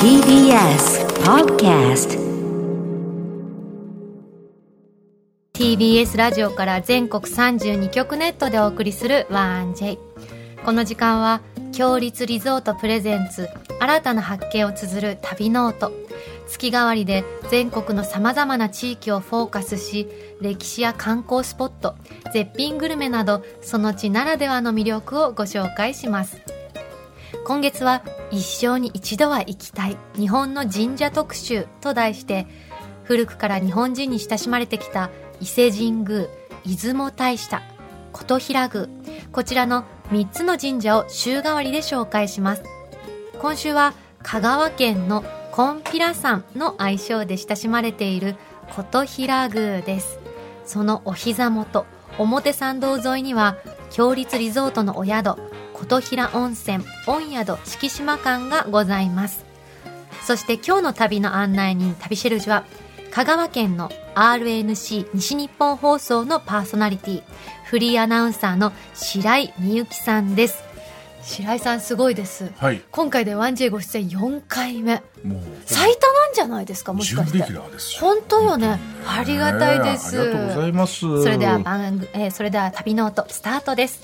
TBS Podcast。 TBS ラジオから全国32局ネットでお送りする 1J。 この時間は強立リゾートプレゼンツ新たな発見を綴る旅ノート。月替わりで全国のさまざまな地域をフォーカスし、歴史や観光スポット、絶品グルメなどその地ならではの魅力をご紹介します。今月は一生に一度は行きたい日本の神社特集と題して、古くから日本人に親しまれてきた伊勢神宮、出雲大社、金平宮、こちらの3つの神社を週替わりで紹介します。今週は香川県の金平山の愛称で親しまれている金平宮です。そのお膝元、表参道沿いには強立リゾートのお宿、金平温泉御宿敷島館がございます。そして今日の旅の案内人、旅シェルジュは香川県の RNC 西日本放送のパーソナリティ、フリーアナウンサーの白井美幸さんです。白井さんすごいです、はい、今回で 1J ご出演4回目、もう最多なんじゃないですか、もしかして。準レギュラーですよ。本当よね、ありがたいです。 ありがとうございます。 それでは旅ノートスタートです。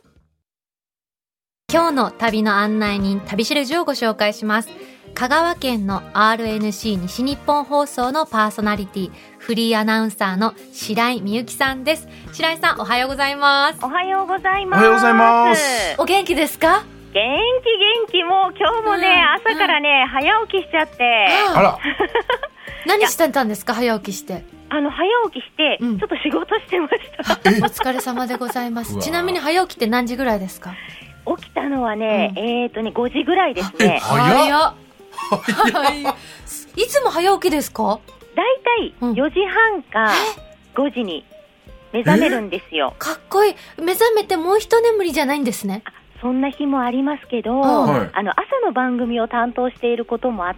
今日の旅の案内人、旅シェルジュをご紹介します。香川県の RNC 西日本放送のパーソナリティ、フリーアナウンサーの白井美幸さんです。白井さん、おはようございます。 おはようございます。 おはようございます。 お元気ですか？ 元気。もう今日もね、朝からね、早起きしちゃって。 あら何してたんですか？早起きして。 早起きして、ちょっと仕事してました。 お疲れ様でございます。ちなみに早起きって何時ぐらいですか？ 起きたのはね、5時ぐらいですね。 早っ。いつも早起きですか？ だいたい4時半か5時に目覚めるんですよ。 かっこいい。目覚めてもう一眠りじゃないんですね。 そんな日もありますけど、朝の番組を担当していることもあって、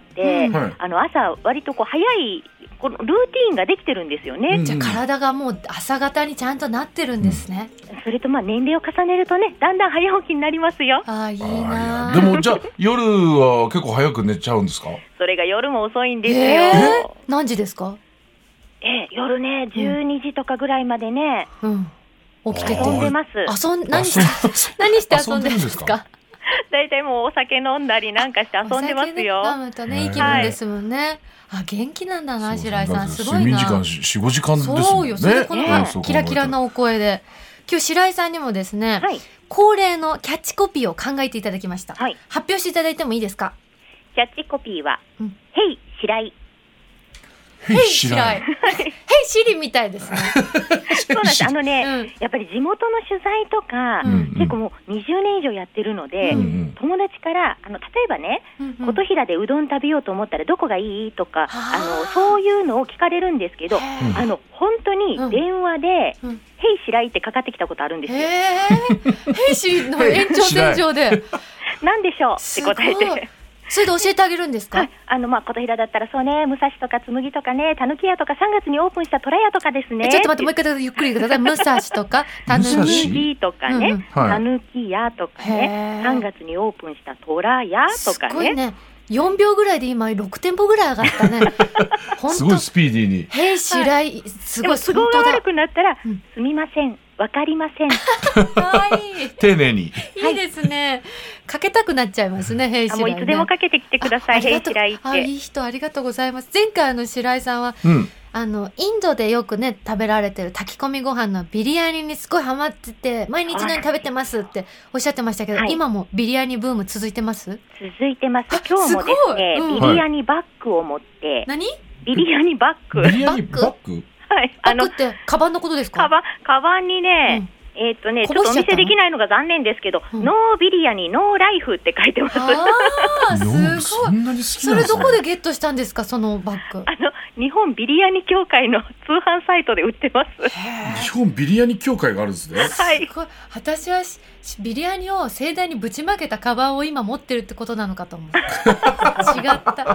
朝割と早いこのルーティーンができてるんですよね。 じゃあ体がもう朝方にちゃんとなってるんですね。 それと年齢を重ねるとね、だんだん早起きになりますよ。 いいな。 でもじゃあ夜は結構早く寝ちゃうんですか？ それが夜も遅いんですよ。 何時ですか？ 夜ね、12時とかぐらいまでね、 起きてて遊んでます。 何して遊んでるんですか？ だいたいもうお酒飲んだりなんかして遊んでますよ。 お酒飲むとね、いい気分ですもんね。元気なんだな、白井さん。すごいな。 睡眠時間 4,5 時間ですもんね。 そうよ。それでこのキラキラなお声で。今日白井さんにもですね、恒例のキャッチコピーを考えていただきました。発表していただいてもいいですか？ キャッチコピーは、ヘイ白井。 ヘイ白井。ヘイシリみたいですね。 そうなんです。やっぱり地元の取材とか、結構もう20年以上やってるので、友達から例えばね、金平でうどん食べようと思ったらどこがいいとか、そういうのを聞かれるんですけど、本当に電話で、ヘイ白井ってかかってきたことあるんですよ。 ヘイシリの延長線上でなんでしょうって答えて。 それで教えてあげるんですか？ 金平だったらそうね、武蔵とか紬とかね、たぬき屋とか3月にオープンした虎屋とかですね。 ちょっと待って、もう一回ゆっくりください。武蔵とかたぬきとかね、たぬき屋とかね、3月にオープンした虎屋とかね。 すごいね。4秒ぐらいで今6店舗ぐらい上がったね。 すごいスピーディーに。 ヘイ白井、すごい。 都合が悪くなったら、すみません、わかりません。 丁寧に。 いいですね。かけたくなっちゃいますね、ヘイ白井ね。 もういつでもかけてきてください、ヘイ白井って。 いい人、ありがとうございます。前回白井さんは、インドでよくね食べられてる炊き込みご飯のビリヤニにすごいハマってて、毎日何食べてますっておっしゃってましたけど、今もビリヤニブーム続いてます？ 続いてます。今日もですね、ビリヤニバッグを持って。 何？ ビリヤニバッグ。 ビリヤニバッグ？ はい。バッグってカバンのことですか？ カバンにね、ちょっとお見せできないのが残念ですけど、ノービリヤニノーライフって書いてます。 すごい。 そんなに好きなんですね。 それどこでゲットしたんですか、そのバッグ？ 日本ビリヤニ協会の通販サイトで売ってます。 日本ビリヤニ協会があるんですね。 はい。 私はビリヤニを盛大にぶちまけたカバンを今持ってるってことなのかと思う。違った。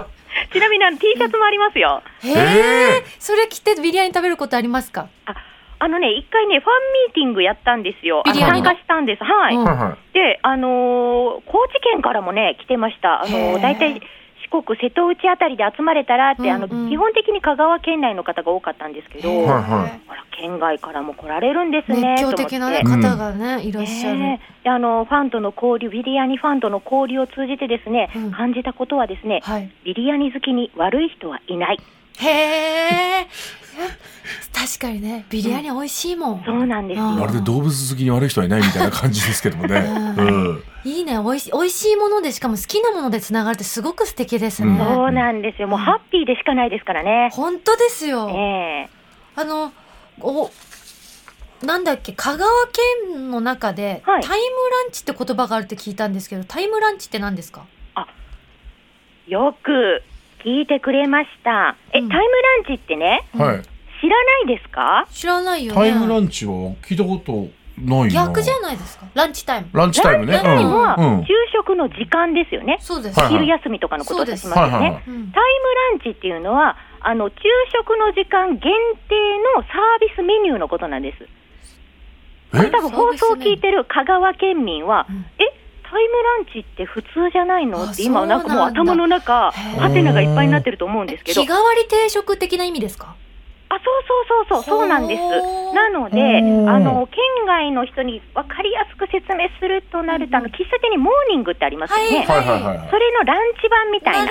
ちなみにTシャツもありますよ。 それ着てビリヤニ食べることありますか？ 一回ね、ファンミーティングやったんですよ。参加したんです。で、高知県からもね、来てました。だいたい四国瀬戸内あたりで集まれたらって、基本的に香川県内の方が多かったんですけど、ほら県外からも来られるんですね。 熱狂的な、方がね、いらっしゃる。 でファンとの交流、ビリヤニファンとの交流を通じてですね、感じたことはですね、ビリヤニ好きに悪い人はいない。 へー確かにね、ビリヤニ美味しいもん。 そうなんですよ。 まるで動物好きに悪い人はいないみたいな感じですけどもね。 いいね、美味しいもので、しかも好きなものでつながるってすごく素敵ですね。 そうなんですよ。もうハッピーでしかないですからね。 本当ですよ。なんだっけ、香川県の中で、タイムランチって言葉があるって聞いたんですけど、タイムランチって何ですか？ よく聞いてくれました。タイムランチってね、知らないですか？ 知らないよね。 タイムランチは聞いたことないな。 逆じゃないですか？ランチタイム。 ランチタイムね。 ランチタイムは昼食の時間ですよね。 そうです。 昼休みとかのことを指しますよね。タイムランチっていうのは昼食の時間限定のサービスメニューのことなんです。多分放送を聞いてる香川県民は、タイムランチって普通じゃないのって今なんかもう頭の中ハテナがいっぱいになってると思うんですけど、 日替わり定食的な意味ですか？ そうなんです。なので県外の人に分かりやすく説明するとなると、喫茶店にモーニングってありますよね。それのランチ版みたいな。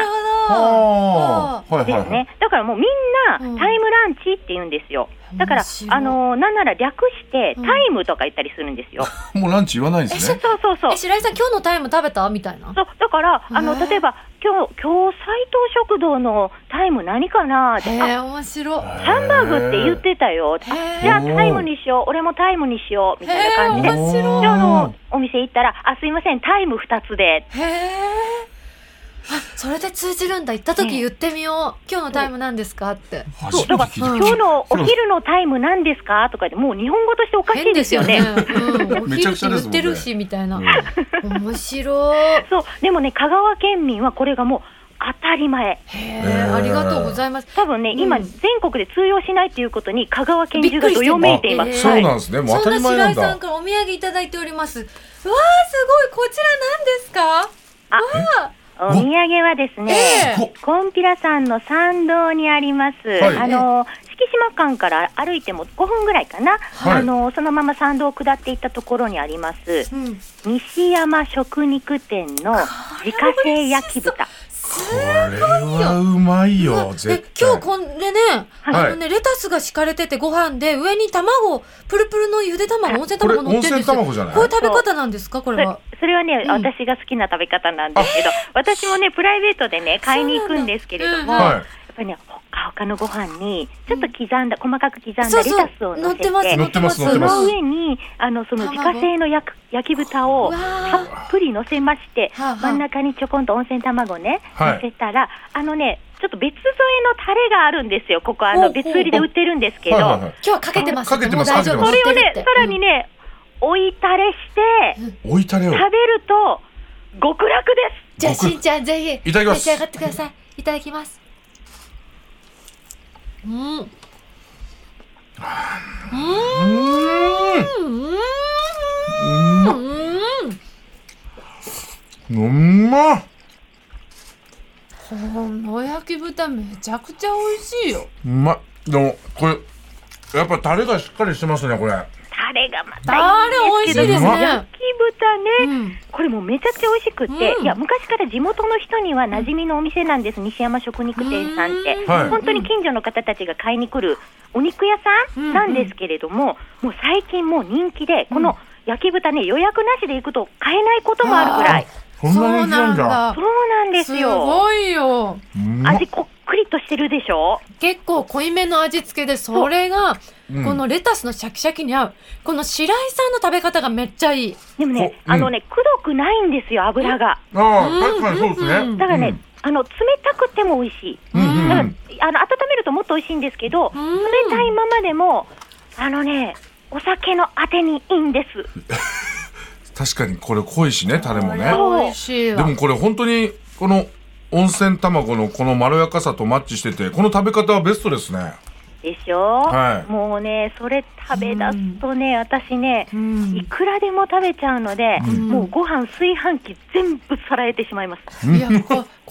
ですね。だからもうみんなタイムランチって言うんですよ。だからなんなら略してタイムとか言ったりするんですよ。 もうランチ言わないんですね。 そう。 白井さん、今日のタイム食べたみたいな。 そうだから例えば今日斉藤食堂のタイム何かなって、 面白い。 ハンバーグって言ってたよ。じゃあタイムにしよう、俺もタイムにしようみたいな感じで、 面白い。 お店行ったら、すいません、タイム2つで。 それで通じるんだ。行った時言ってみよう。今日のタイム何ですかって。 だから今日のお昼のタイム何ですかとかで、もう日本語としておかしいですよね。 お昼って言ってるしみたいな。面白い。 そう、でもね、香川県民はこれがもう当たり前。 ありがとうございます。 多分ね、今全国で通用しないということに香川県中がどよめいています。 そうなんですね。もう当たり前なんだ。 そんな白井さんからお土産いただいております。わー、すごい。こちら何ですか？ お土産はですね、こんぴらさんの参道にあります、敷島館から歩いても5分ぐらいかな、そのまま参道を下っていったところにあります、西山食肉店の自家製焼き豚。 これはうまいよ。 今日これね、レタスが敷かれてて、ご飯で上に卵、プルプルのゆで卵、温泉卵乗ってるんですよ。こういう食べ方なんですか？これは。それはね、私が好きな食べ方なんですけど、私もねプライベートでね買いに行くんですけれども、やっぱりね、ほかほかのご飯にちょっと細かく刻んだレタスを乗せて、その上にその自家製の焼き豚をたっぷり乗せまして、真ん中にちょこんと温泉卵ね乗せたら、ちょっと別添えのタレがあるんですよ。ここ別売りで売ってるんですけど、今日はかけてます。 かけてます。それをね、さらにね、追いタレして追いタレを食べると極楽です。 じゃあしんちゃん、ぜひいただきます。 召し上がってください。いただきます。 うまっ。 この焼き豚めちゃくちゃ美味しいよ。 うまっ。でもこれやっぱタレがしっかりしてますね。これタレがまたいいんですけど、 美味しいですね。 焼き豚ね、これもめちゃくちゃ美味しくって、いや昔から地元の人には馴染みのお店なんです。西山食肉店さんって、本当に近所の方たちが買いに来るお肉屋さんなんですけれども、もう最近もう人気で、この焼き豚ね、予約なしで行くと買えないこともあるぐらい。 そうなんだ。 そうなんですよ。 すごいよ。 味こっくりとしてるでしょ。 結構濃いめの味付けで、それがこのレタスのシャキシャキに合う。この白井さんの食べ方がめっちゃいい。 でもね、くどくないんですよ、油が。 確かにそうですね。 だからね、冷たくても美味しい。だから温めるともっと美味しいんですけど、冷たいままでもお酒のあてにいいんです。 確かにこれ濃いしね、タレもね。 美味しいわ。 でもこれ本当にこの温泉卵のこのまろやかさとマッチしてて、この食べ方はベストですね。 でしょ、もうね、それ食べ出すとね、私ね、いくらでも食べちゃうので、もうご飯炊飯器全部さらえてしまいます。 いや、こ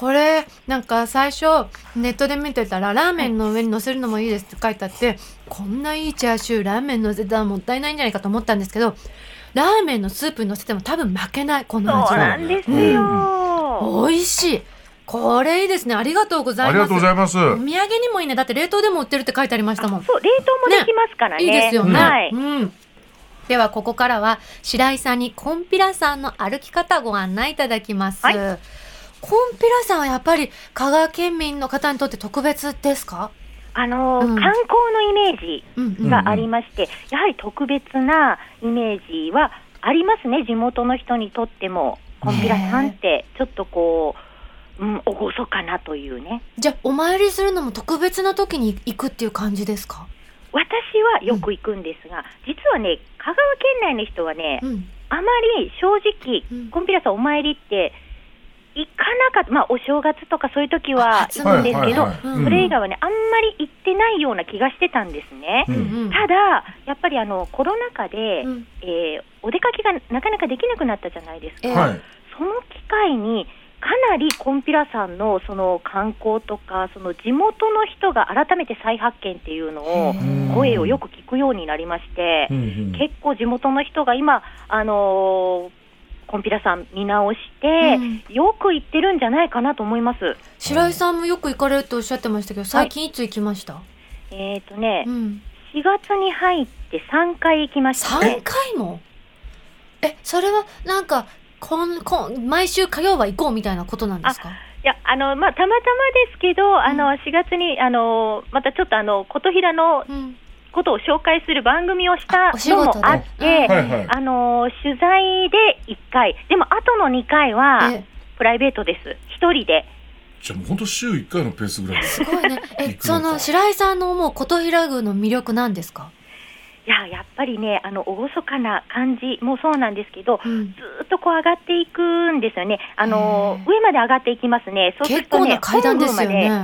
これなんか最初ネットで見てたらラーメンの上に乗せるのもいいですって書いてあって、こんないいチャーシューラーメン乗せたらもったいないんじゃないかと思ったんですけど、ラーメンのスープに乗せても多分負けない、この味は。 そうなんですよ、 美味しい。これいいですね。ありがとうございます。 ありがとうございます。 お土産にもいいね。だって冷凍でも売ってるって書いてありましたもん。 そう、冷凍もできますからね。 いいですよね。 はい。 ではここからは白井さんにコンピラ山の歩き方ご案内いただきます。はい、コンピラ山はやっぱり香川県民の方にとって特別ですか？ 観光のイメージがありまして、やはり特別なイメージはありますね。地元の人にとってもコンピラ山ってちょっとこう、厳かなというね。 じゃあお参りするのも特別な時に行くっていう感じですか？ 私はよく行くんですが、実はね、香川県内の人はね、あまり正直、コンピラ山お参りって行かなかった、お正月とかそういう時は行くんですけど、それ以外はね、あんまり行ってないような気がしてたんですね。ただ、やっぱりコロナ禍で、お出かけがなかなかできなくなったじゃないですか。その機会に、かなりコンピラ山のその観光とか、その地元の人が改めて再発見っていうのを、声をよく聞くようになりまして、結構地元の人が今、コンピラ山見直して、よく行ってるんじゃないかなと思います。 白井さんもよく行かれるとおっしゃってましたけど、最近いつ行きました？ 4月に入って3回行きましたね。 3回も？それはなんか毎週火曜は行こうみたいなことなんですか？ いや、たまたまですけど、4月にまたちょっと琴平のことを紹介する番組をしたのもあって、取材で1回、でも後の2回はプライベートです。1人で。 じゃあもう本当週1回のペースぐらいすごいね。その白井さんの思う琴平宮の魅力なんですか？ いや、やっぱりね、厳かな感じもそうなんですけど、ずっとこう上がっていくんですよね。上まで上がっていきますね。そうするとね、 結構な階段ですよね。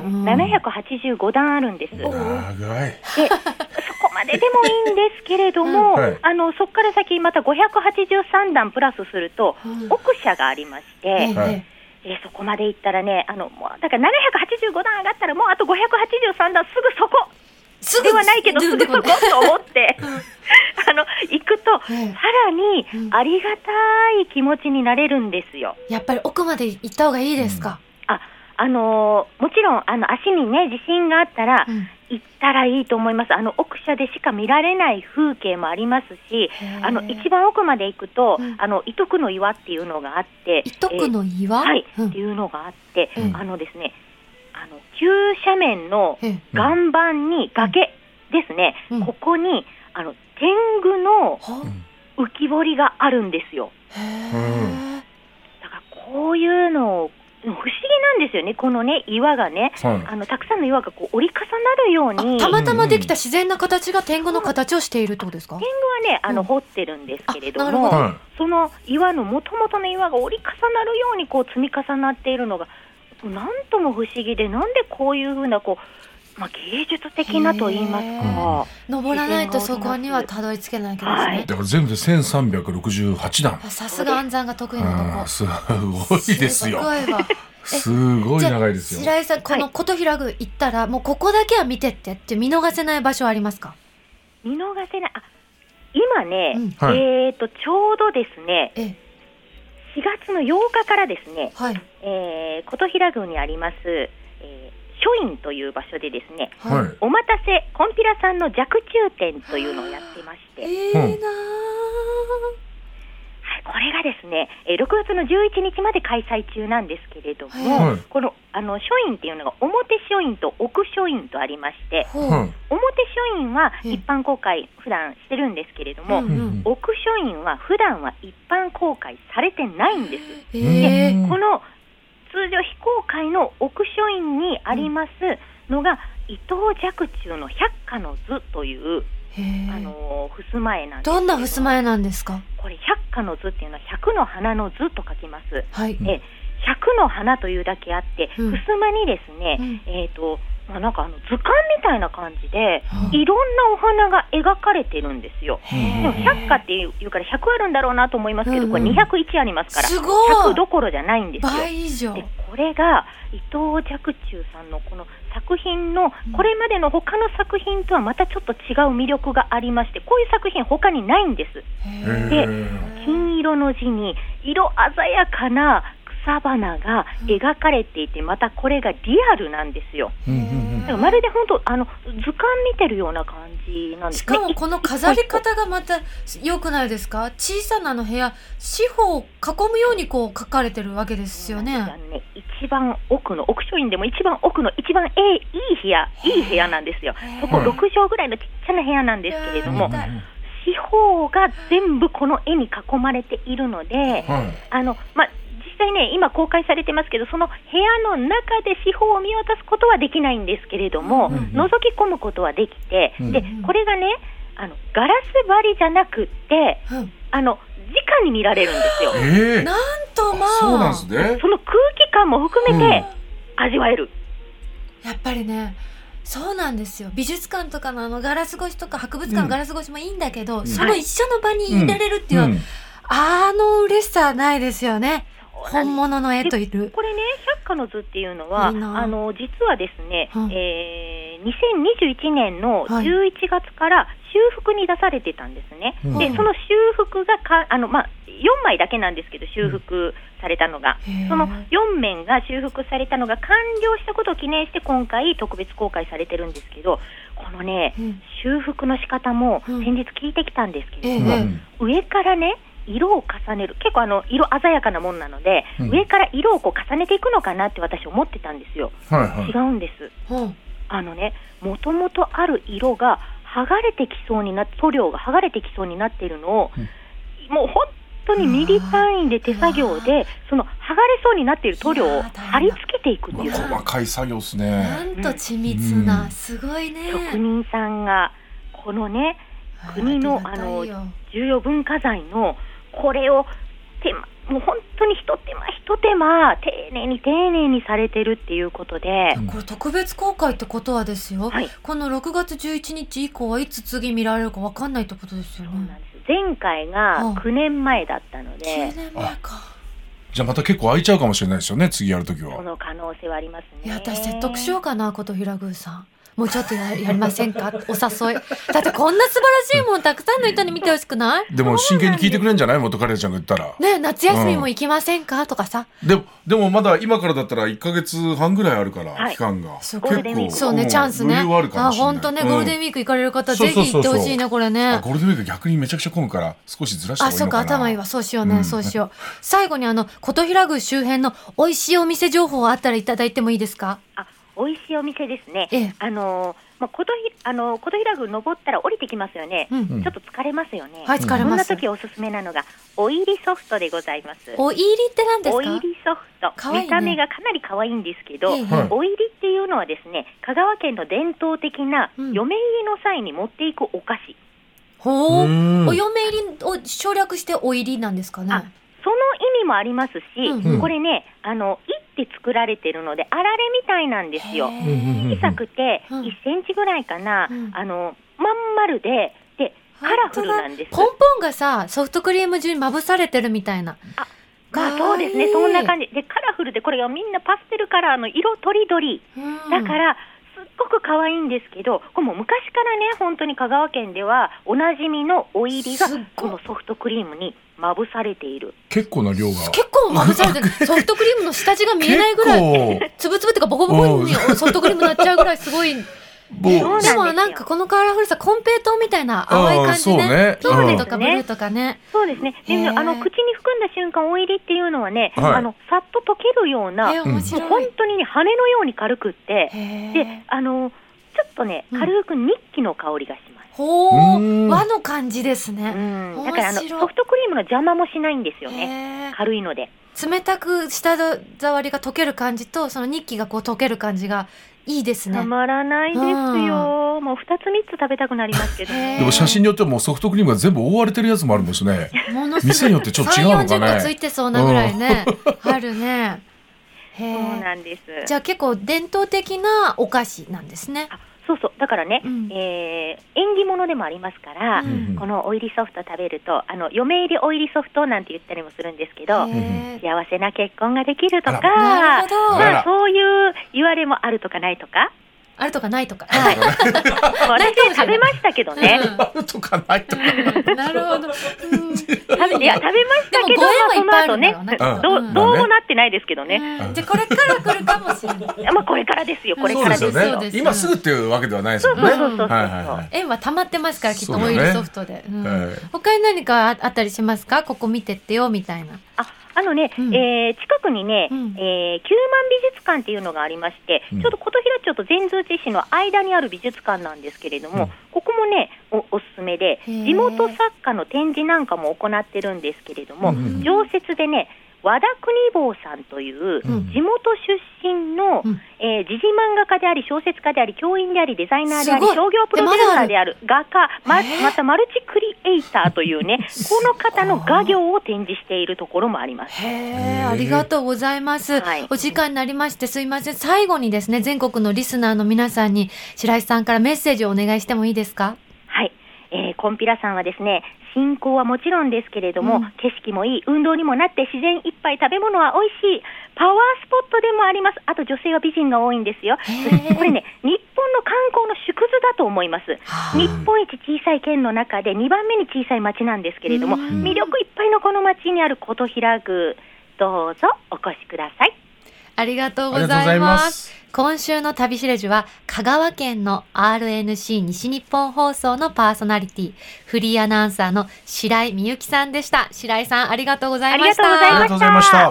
785段あるんです。 長い。 で、そこまででもいいんですけれども、そこから先また583段プラスすると、奥社がありまして、そこまで行ったらね、もうだから785段上がったらもうあと583段すぐそこ。ではないけどすぐそこと思って行くと、さらにありがたい気持ちになれるんですよ。 やっぱり奥まで行った方がいいですか？ もちろん足にね自信があったら、行ったらいいと思います。奥社でしか見られない風景もありますし、一番奥まで行くと伊徳の岩っていうのがあって、 伊徳の岩、 っていうのがあって、ですね、急斜面の岩盤に崖ですね、ここに天狗の浮き彫りがあるんですよ。だからこういうの不思議なんですよね。このね岩がね、たくさんの岩がこう折り重なるように、 たまたまできた自然な形が天狗の形をしているってことですか？ 天狗はね掘ってるんですけれども、その岩の元々の岩が折り重なるようにこう積み重なっているのがなんとも不思議で、なんでこういうふうな芸術的なと言いますか、 登らないとそこにはたどり着けないけどですね。 だから全部で1368段。 さすが暗算が得意なとこ。 すごいですよ。すごい長いですよ。 白井さん、この琴平宮行ったらもうここだけは見てって見逃せない場所ありますか？ 見逃せない。今ね、ちょうどですね、4月の8日からですね、琴平宮にあります、書院という場所でですね、お待たせコンピラさんの若冲展というのをやってまして、これがですね、6月の11日まで開催中なんですけれども、この書院っていうのが表書院と奥書院とありまして、表書院は一般公開普段してるんですけれども、奥書院は普段は一般公開されてないんです。で、この通常非公開の奥書院にありますのが、伊藤若冲の百花の図という襖絵なんです。 どんな襖絵なんですか？ これ百花の図っていうのは百の花の図と書きます。百の花というだけあって、襖にですね、なんか図鑑みたいな感じで、いろんなお花が描かれてるんですよ。でも100花っていうから100あるんだろうなと思いますけど、これ201ありますから、100どころじゃないんですよ。 倍以上。 でこれが伊藤若冲さんのこの作品のこれまでの他の作品とはまたちょっと違う魅力がありまして、こういう作品他にないんです。で、金色の字に色鮮やかな草花が描かれていて、またこれがリアルなんですよ。だからまるで本当図鑑見てるような感じなんですね。 しかもこの飾り方がまた良くないですか？小さな部屋、四方を囲むようにこう描かれてるわけですよね。 一番奥の奥書院でも一番奥の一番いい部屋なんですよ。そこ6畳ぐらいのちっちゃな部屋なんですけれども、四方が全部この絵に囲まれているので、実際ね今公開されてますけど、その部屋の中で四方を見渡すことはできないんですけれども、覗き込むことはできて、でこれがねガラス張りじゃなくって、直に見られるんですよ。 なんとそうなんですね。 その空気感も含めて味わえる。 やっぱりね、そうなんですよ。美術館とかのガラス越しとか博物館のガラス越しもいいんだけど、その一緒の場にいられるっていう、嬉しさはないですよね。本物の絵といる。 これね、百花の図っていうのは実はですね、2021年の11月から修復に出されてたんですね。でその修復が4枚だけなんですけど、修復されたのがその4面が修復されたのが完了したことを記念して今回特別公開されてるんですけど、このね、修復の仕方も先日聞いてきたんですけれども、上からね色を重ねる、結構色鮮やかなもんなので、上から色をこう重ねていくのかなって私思ってたんですよ。違うんです。もともとある色が剥がれてきそうになって、塗料が剥がれてきそうになっているのを、もう本当にミリ単位で手作業でその剥がれそうになっている塗料を貼り付けていくっていう、 細かい作業ですね。 なんと緻密な、すごいね。 職人さんがこのね、国の重要文化財のこれをもう本当に一手間丁寧にされてるっていうことで、 これ特別公開ってことはですよ、この6月11日以降はいつ次見られるか分かんないってことですよね。 そうなんです。前回が9年前だったので、 9年前か。 じゃあまた結構空いちゃうかもしれないですよね、次やるときは。 その可能性はありますね。 いや、私説得しようかな、琴平宮さん。もうちょっと やりませんかお誘い。だってこんな素晴らしいもんたくさんの人に見てほしくない？ でも真剣に聞いてくれんじゃない？元カレちゃんが言ったらね、夏休みも行きませんか、とかさ。 でもまだ今からだったら1ヶ月半ぐらいあるから、期間が結構そうね、チャンスね。 余裕あるかもしれない。 本当ね、ゴールデンウィーク行かれる方、ぜひ行ってほしいね、これね。 ゴールデンウィーク逆にめちゃくちゃ混むから少しずらした方がいいのかな。 そうか、頭いいわ。そうしようね、そうしよう。最後に琴平宮周辺の美味しいお店情報あったらいただいてもいいですか？ 美味しいお店ですね。琴平宮登ったら降りてきますよね。ちょっと疲れますよね。 はい、疲れます。 そんな時おすすめなのがおいりソフトでございます。 おいりって何ですか？ おいりソフト、かわいいね、見た目がかなり可愛いんですけど、おいりっていうのはですね、香川県の伝統的な嫁入りの際に持っていくお菓子。 お嫁入りを省略しておいりなんですかね。 その意味もありますし、これね、いって作られてるのであられみたいなんですよ。小さくて1センチぐらいかな、まん丸でカラフルなんです。 ポンポンがさ、ソフトクリーム中にまぶされてるみたいな。 そうですね、そんな感じでカラフルで、これがみんなパステルカラーの色とりどりだからすっごく可愛いんですけど、これも昔からね、本当に香川県ではおなじみのおいりがこのソフトクリームにまぶされている。 結構な量が。 結構まぶされてる。ソフトクリームの下地が見えないぐらい、つぶつぶっていうかボコボコにソフトクリームになっちゃうぐらいすごい。でもなんかこのカラフルさ、コンペイトーみたいな淡い感じね。ピンクとかブルーとかね。 そうですね。で口に含んだ瞬間、おいりっていうのはね、さっと溶けるような、本当にね、羽のように軽くって、でちょっとね、軽くニッキの香りがします。 和の感じですね。 だからソフトクリームの邪魔もしないんですよね。軽いので。 冷たく舌触りが溶ける感じと、そのニッキがこう溶ける感じがいいですね。 たまらないですよ。もう2つ3つ食べたくなりますけど。 でも写真によってはもうソフトクリームが全部覆われてるやつもあるんですね。店によってちょっと違うのかね。 3、40個ついてそうなぐらいね。あるね。 そうなんです。 じゃあ結構伝統的なお菓子なんですね。 だからね、縁起物でもありますから、このオイリーソフト食べると嫁入りオイリーソフトなんて言ったりもするんですけど、幸せな結婚ができるとか、そういう言われもあるとかないとか、 あるとかないとか。 はい。私食べましたけどね。 あるとかないとか。 なるほど。 食べましたけど、その後ね、どうもなってないですけどね。 じゃこれから来るかもしれない。 これからですよ、これからですよ。 今すぐっていうわけではないですもんね。 縁は溜まってますから、きっとオイルソフトで。他に何かあったりしますか？ここ見てってよみたいな。 近くにね、9万美術館っていうのがありまして、ちょうど琴平町と善通寺市の間にある美術館なんですけれども、ここもね おすすめで、地元作家の展示なんかも行ってるんですけれども、常設でね、和田国坊さんという地元出身の時事漫画家であり小説家であり教員でありデザイナーであり商業プロデューサーである画家、またマルチクリエイターというねこの方の画業を展示しているところもあります。 ありがとうございます、お時間になりましてすいません。最後にですね、全国のリスナーの皆さんに白石さんからメッセージをお願いしてもいいですか？ はい、コンピラさんはですね、信仰はもちろんですけれども、景色もいい、運動にもなって自然いっぱい、食べ物は美味しい、パワースポットでもあります。あと女性は美人が多いんですよ。これね、日本の観光の縮図だと思います。日本一小さい県の中で2番目に小さい町なんですけれども、魅力いっぱいのこの町にある琴平宮、どうぞお越しください。 ありがとうございます。今週の旅しれじは香川県の RNC 西日本放送のパーソナリティ、フリーアナウンサーの白井美由紀さんでした。白井さんありがとうございました。 ありがとうございました。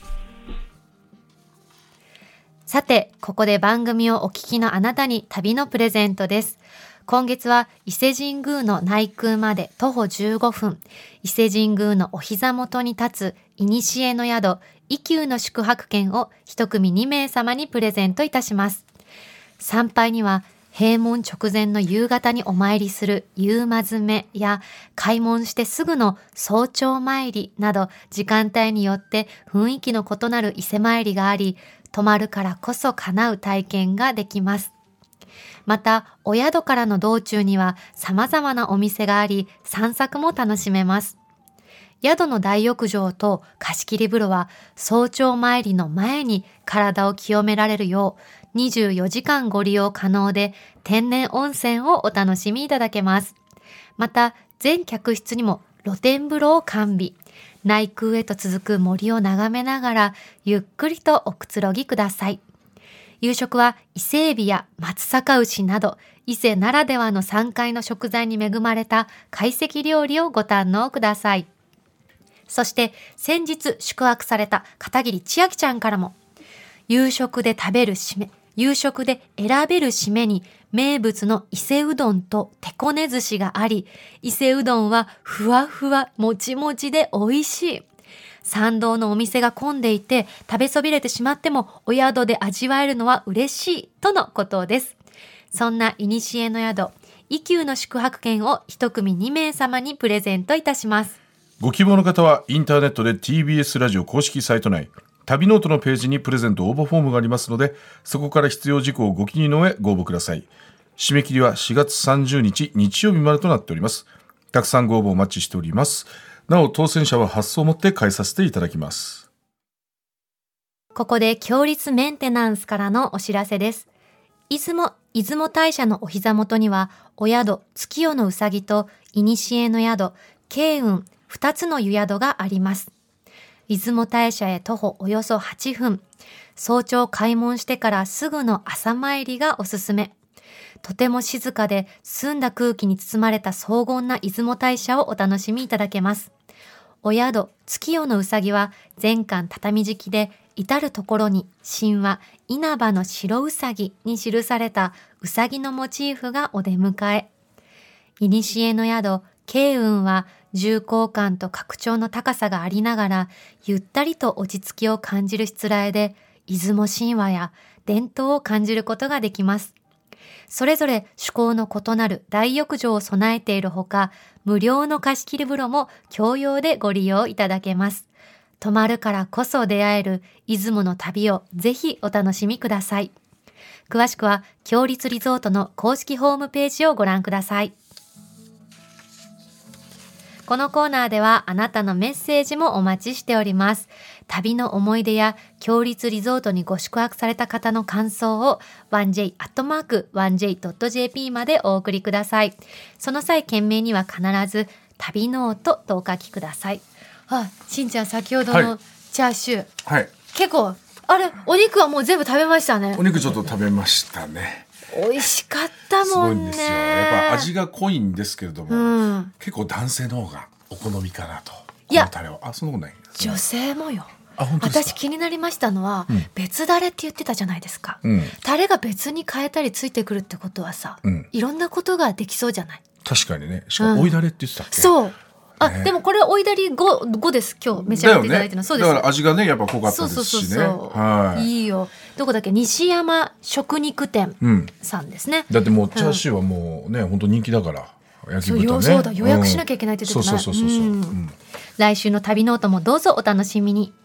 さて、ここで番組をお聞きのあなたに旅のプレゼントです。今月は伊勢神宮の内宮まで徒歩15分、伊勢神宮のお膝元に立つ古の宿、伊宮の宿泊券を一組2名様にプレゼントいたします。参拝には閉門直前の夕方にお参りする夕間詰めや開門してすぐの早朝参りなど時間帯によって雰囲気の異なる伊勢参りがあり、泊まるからこそ叶う体験ができます。また、お宿からの道中には様々なお店があり、散策も楽しめます。宿の大浴場と貸切風呂は早朝参りの前に体を清められるよう24時間ご利用可能で、天然温泉をお楽しみいただけます。また、全客室にも露天風呂を完備。内宮へと続く森を眺めながらゆっくりとおくつろぎください。夕食は伊勢海老や松阪牛など伊勢ならではの山海の食材に恵まれた懐石料理をご堪能ください。そして先日宿泊された片桐千秋ちゃんからも、夕食で選べる締めに名物の伊勢うどんと手こね寿司があり、伊勢うどんはふわふわもちもちで美味しい。参道のお店が混んでいて食べそびれてしまってもお宿で味わえるのは嬉しいとのことです。そんな古の宿、伊宮の宿泊券を一組2名様にプレゼントいたします。 ご希望の方はインターネットで TBS ラジオ公式サイト内旅ノートのページにプレゼント応募フォームがありますので、そこから必要事項をご記入の上ご応募ください。締め切りは4月30日日曜日までとなっております。たくさんご応募お待ちしております。なお当選者は発送をもって返させていただきます。 ここで強立メンテナンスからのお知らせです。出雲大社のお膝元にはお宿月夜のうさぎと古の宿慶雲2つの湯宿があります。出雲大社へ徒歩およそ8分、早朝開門してからすぐの朝参りがおすすめ。とても静かで澄んだ空気に包まれた荘厳な出雲大社をお楽しみいただけます。お宿月夜のうさぎは全館畳敷きで、至るところに神話稲葉の白うさぎに記されたうさぎのモチーフがお出迎え。古の宿慶雲は重厚感と格調の高さがありながら、ゆったりと落ち着きを感じるしつらえで、出雲神話や伝統を感じることができます。それぞれ趣向の異なる大浴場を備えているほか、無料の貸し切り風呂も共用でご利用いただけます。泊まるからこそ出会える出雲の旅をぜひお楽しみください。 詳しくは強立リゾートの公式ホームページをご覧ください。このコーナーではあなたのメッセージもお待ちしております。旅の思い出や強立リゾートにご宿泊された方の感想を 1j@1j.jp までお送りください。その際件名には必ず旅ノートとお書きください。しんちゃん先ほどのチャーシュー、 はい、 結構あれお肉はもう全部食べましたね。 お肉ちょっと食べましたね。 美味しかったもんね。 すごいんですよ。やっぱ味が濃いんですけれども、結構男性の方がお好みかなと。 いや、 このタレはそんなことない、 女性もよ。 本当ですか。 私気になりましたのは、別ダレって言ってたじゃないですか、タレが別に変えたりついてくるってことはさ、いろんなことができそうじゃない。 確かにね。しかも追いダレって言ってたっけ。 そう。でもこれ追いだり 5です。今日召し上がっていただいてるの、そうです。 だから味がねやっぱ濃かったですしね。 いいよ。どこだっけ、西山食肉店さんですね。 だってもうチャーシューはもうね本当人気だから焼き豚ね。 そうだ、予約しなきゃいけないって言ってたね。来週の旅ノートもどうぞお楽しみに。